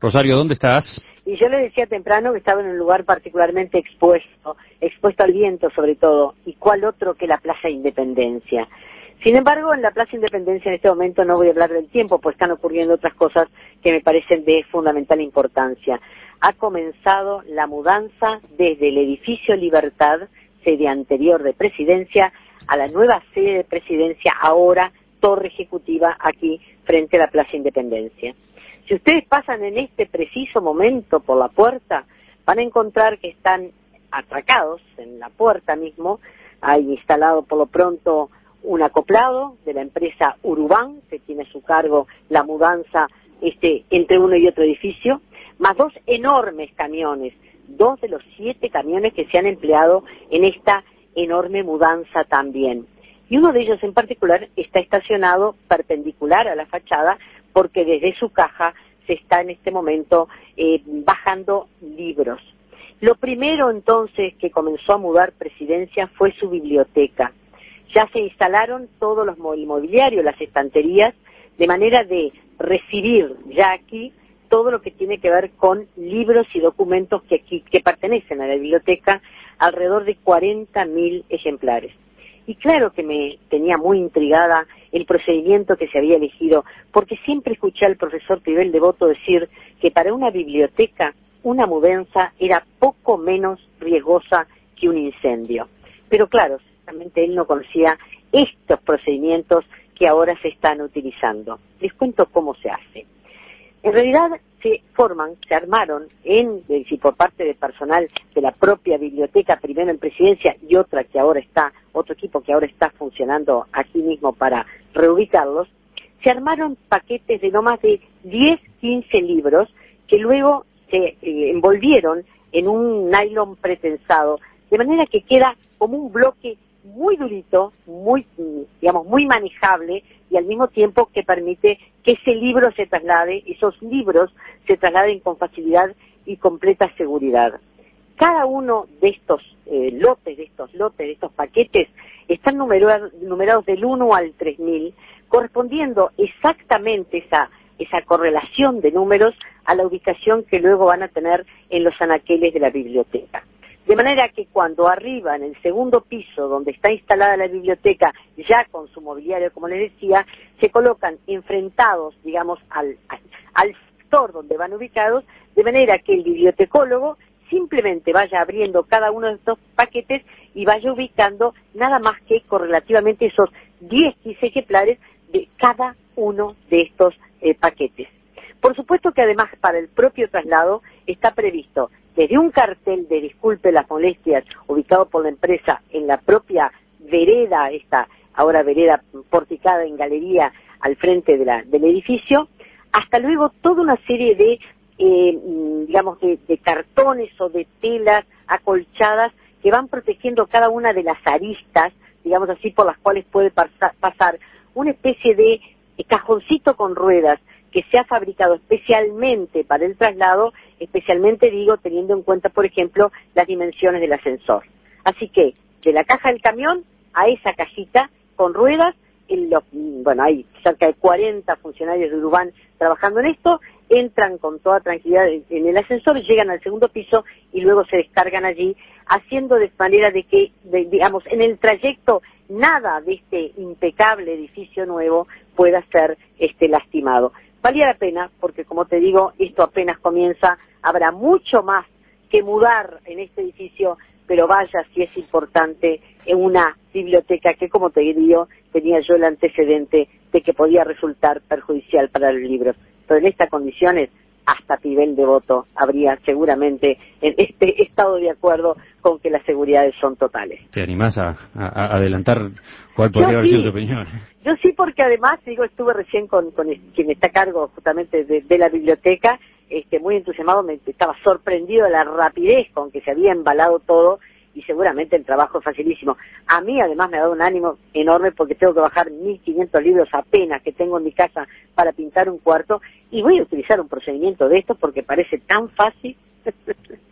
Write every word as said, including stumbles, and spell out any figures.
Rosario, ¿dónde estás? Y yo le decía temprano que estaba en un lugar particularmente expuesto, expuesto al viento sobre todo, y cuál otro que la Plaza Independencia. Sin embargo, en la Plaza Independencia en este momento no voy a hablar del tiempo, pues están ocurriendo otras cosas que me parecen de fundamental importancia. Ha comenzado la mudanza desde el edificio Libertad, sede anterior de Presidencia, a la nueva sede de Presidencia, ahora Torre Ejecutiva, aquí frente a la Plaza Independencia. Si ustedes pasan en este preciso momento por la puerta, van a encontrar que están atracados en la puerta mismo. Hay instalado por lo pronto un acoplado de la empresa Urubán, que tiene a su cargo la mudanza este, entre uno y otro edificio, más dos enormes camiones, dos de los siete camiones que se han empleado en esta enorme mudanza también. Y uno de ellos en particular está estacionado perpendicular a la fachada, porque desde su caja se está en este momento eh, bajando libros. Lo primero entonces que comenzó a mudar Presidencia fue su biblioteca. Ya se instalaron todos los mobiliarios, las estanterías, de manera de recibir ya aquí todo lo que tiene que ver con libros y documentos que, aquí, que pertenecen a la biblioteca, alrededor de cuarenta mil ejemplares. Y claro que me tenía muy intrigada el procedimiento que se había elegido, porque siempre escuché al profesor Pibel Devoto decir que para una biblioteca una mudanza era poco menos riesgosa que un incendio. Pero claro, ciertamente él no conocía estos procedimientos que ahora se están utilizando. Les cuento cómo se hace. En realidad se forman, se armaron en, y por parte del personal de la propia biblioteca, primero en Presidencia y otra que ahora está, otro equipo que ahora está funcionando aquí mismo para reubicarlos, se armaron paquetes de no más de diez, quince libros que luego se eh, envolvieron en un nylon pretensado, de manera que queda como un bloque muy durito, muy, digamos, muy manejable, y al mismo tiempo que permite que ese libro se traslade, esos libros se trasladen con facilidad y completa seguridad. Cada uno de estos eh, lotes, de estos lotes, de estos paquetes, están numerados, numerados del uno al tres mil, correspondiendo exactamente esa, esa correlación de números a la ubicación que luego van a tener en los anaqueles de la biblioteca. De manera que cuando arriba, en el segundo piso, donde está instalada la biblioteca, ya con su mobiliario, como les decía, se colocan enfrentados, digamos, al, al, al sector donde van ubicados, de manera que el bibliotecólogo simplemente vaya abriendo cada uno de estos paquetes y vaya ubicando nada más que correlativamente esos diez, quince ejemplares de cada uno de estos eh, paquetes. Por supuesto que además para el propio traslado está previsto desde un cartel de disculpe las molestias, ubicado por la empresa en la propia vereda, esta ahora vereda porticada en galería al frente de la, del edificio, hasta luego toda una serie de, eh, digamos, de, de cartones o de telas acolchadas que van protegiendo cada una de las aristas, digamos así, por las cuales puede pasar, pasar una especie de cajoncito con ruedas que se ha fabricado especialmente para el traslado, especialmente digo teniendo en cuenta, por ejemplo, las dimensiones del ascensor. Así que, de la caja del camión a esa cajita con ruedas, en los, bueno, hay cerca de cuarenta funcionarios de Urubán trabajando en esto, entran con toda tranquilidad en el ascensor, llegan al segundo piso y luego se descargan allí, haciendo de manera de que, de, digamos, en el trayecto nada de este impecable edificio nuevo pueda ser este lastimado. Valía la pena, porque como te digo, esto apenas comienza, habrá mucho más que mudar en este edificio, pero vaya si es importante en una biblioteca que, como te digo, tenía yo el antecedente de que podía resultar perjudicial para los libros. Pero en estas condiciones, hasta Pibel Devoto habría seguramente en este estado de acuerdo con que las seguridades son totales. ¿Te animás a, a, a adelantar cuál podría yo haber sí, sido tu opinión? Yo sí, porque además, digo, estuve recién con, con quien está a cargo justamente de, de la biblioteca, este, muy entusiasmado, me estaba sorprendido de la rapidez con que se había embalado todo, y seguramente el trabajo es facilísimo. A mí además me ha dado un ánimo enorme porque tengo que bajar mil quinientos libros apenas que tengo en mi casa para pintar un cuarto, y voy a utilizar un procedimiento de esto porque parece tan fácil.